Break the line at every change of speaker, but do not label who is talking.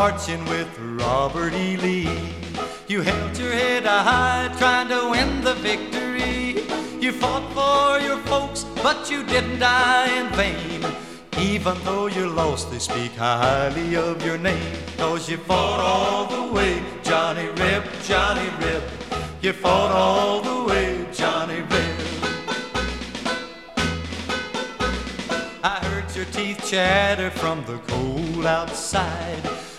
marching with Robert E. Lee. You held your head high trying to win the victory. You fought for your folks, but you didn't die in vain. Even though you lost, they speak highly of your name. 'Cause you fought all the way, Johnny Reb, Johnny Reb. You fought all the way, Johnny Reb. I heard your teeth chatter from the cold outside.